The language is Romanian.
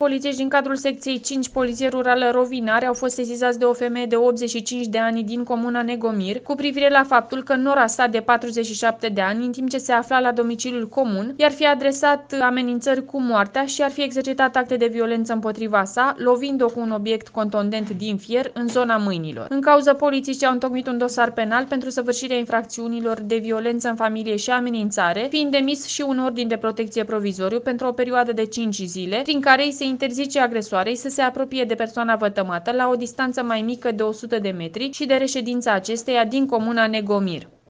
polițiști din cadrul secției 5 Poliție Rurală Rovinari au fost sesizați de o femeie de 85 de ani din comuna Negomir cu privire la faptul că nora sa de 47 de ani, în timp ce se afla la domiciliul comun, i-ar fi adresat amenințări cu moartea și ar fi exercitat acte de violență împotriva sa, lovind-o cu un obiect contundent din fier în zona mâinilor. În cauză, polițiștii au întocmit un dosar penal pentru săvârșirea infracțiunilor de violență în familie și amenințare, fiind emis și un ordin de protecție provizoriu pentru o perioadă de 5 zile, prin care îi se interzice agresoarei să se apropie de persoana vătămată la o distanță mai mică de 100 de metri și de reședința acesteia din comuna Negomir.